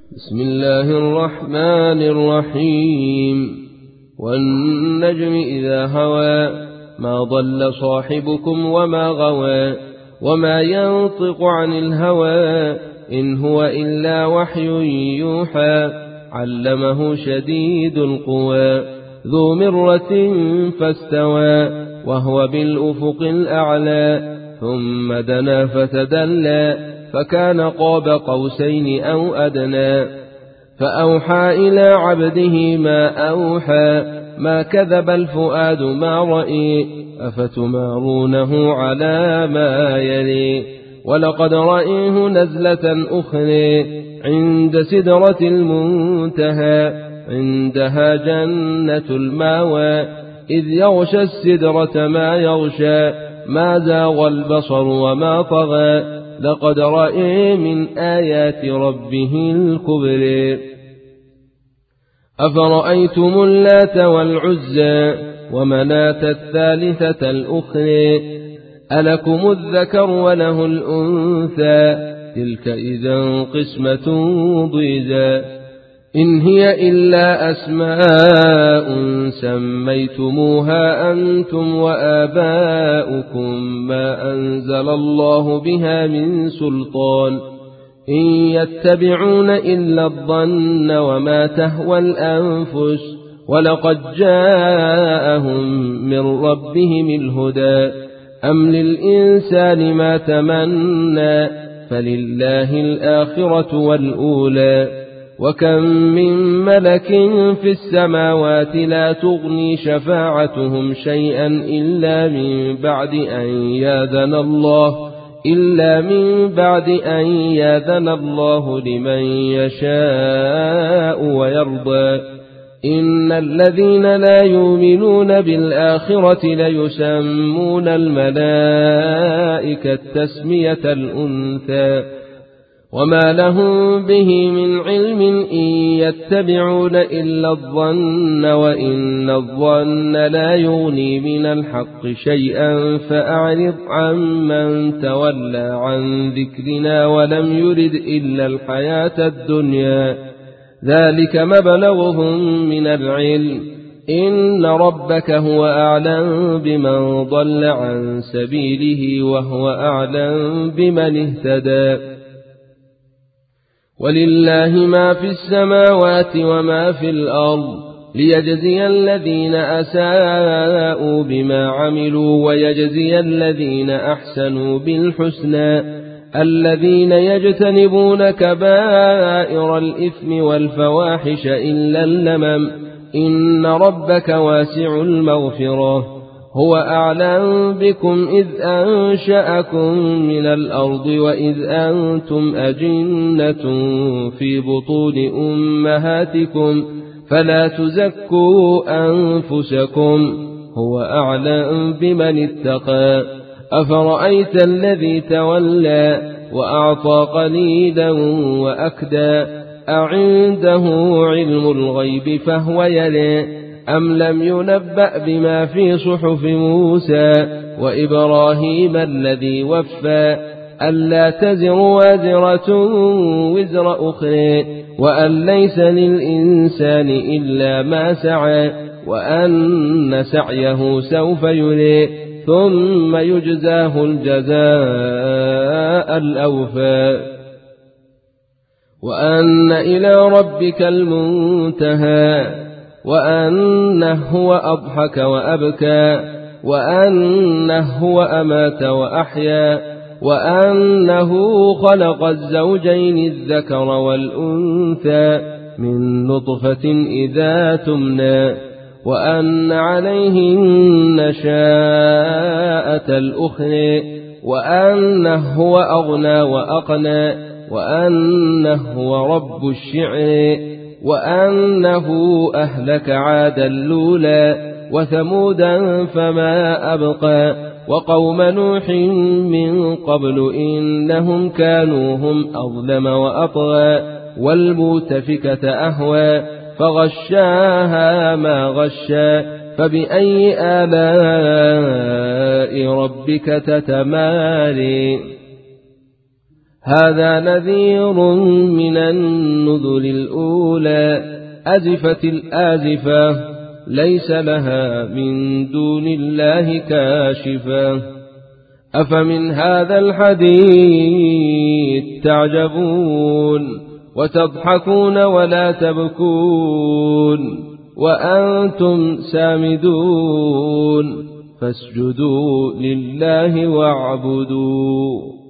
بسم الله الرحمن الرحيم والنجم إذا هوى ما ضل صاحبكم وما غوى وما ينطق عن الهوى إن هو إلا وحي يوحى علمه شديد القوى ذو مرة فاستوى وهو بالأفق الأعلى ثم دنا فتدلى فكان قاب قوسين أو أدنى فأوحى إلى عبده ما أوحى ما كذب الفؤاد ما رئي أفتمارونه على ما يلي ولقد رأيه نزلة أخرى عند سدرة المنتهى عندها جنة الماوى إذ يغشى السدرة ما يغشى ما زاغ البصر وما طغى لقد رأى من آيات ربه الكبرى أفرأيتم اللات والعزى ومناة الثالثة الأخرى ألكم الذكر وله الأنثى تلك إذا قسمة ضيزى إن هي إلا أسماء سميتموها أنتم وآباؤكم ما أنزل الله بها من سلطان إن يتبعون إلا الظن وما تهوى الأنفس ولقد جاءهم من ربهم الهدى أم للإنسان ما تمنى فلله الآخرة والأولى وكم من ملك في السماوات لا تغني شفاعتهم شيئا إلا من بعد أن يأذن الله لمن يشاء ويرضى إن الذين لا يؤمنون بالآخرة ليسمون الملائكة تسمية الأنثى وما لهم به من علم إن يتبعون إلا الظن وإن الظن لا يغني من الحق شيئا فأعرض عمن تولى عن ذكرنا ولم يرد إلا الحياة الدنيا ذلك مبلغهم من العلم إن ربك هو أعلم بمن ضل عن سبيله وهو أعلم بمن اهتدى ولله ما في السماوات وما في الأرض ليجزي الذين أساءوا بما عملوا ويجزي الذين أحسنوا بالحسنى الذين يجتنبون كبائر الإثم والفواحش إلا اللمم إن ربك واسع المغفرة هو أعلم بكم إذ أنشأكم من الأرض وإذ أنتم أجنة في بطون أمهاتكم فلا تزكوا أنفسكم هو أعلم بمن اتقى أفرأيت الذي تولى وأعطى قليلا وأكدى أعنده علم الغيب فهو يلي أم لم ينبأ بما في صحف موسى وإبراهيم الذي وفى ألا تزر وازرة وزر أخرى وأن ليس للإنسان إلا ما سعى وأن سعيه سوف يرى ثم يجزاه الجزاء الأوفى وأن إلى ربك المنتهى وأنه هو أضحك وأبكى وأنه هو أمات وأحيا وأنه خلق الزوجين الذكر والأنثى من نطفة إذا تمنى وأن عليه النشاءة الأخرى وأنه هو أغنى وأقنى وأنه هو رب الشعر وأنه أهلك عادا الأولى وثمودا فما أبقى وقوم نوح من قبل إنهم كانوا هم أظلم وأطغى والمؤتفكة أهوى فغشاها ما غشى فبأي آلاء ربك تتماري هذا نذير من النذر الأولى أزفت الآزفة ليس لها من دون الله كاشفة أفمن هذا الحديث تعجبون وتضحكون ولا تبكون وأنتم سامدون فاسجدوا لله واعبدوا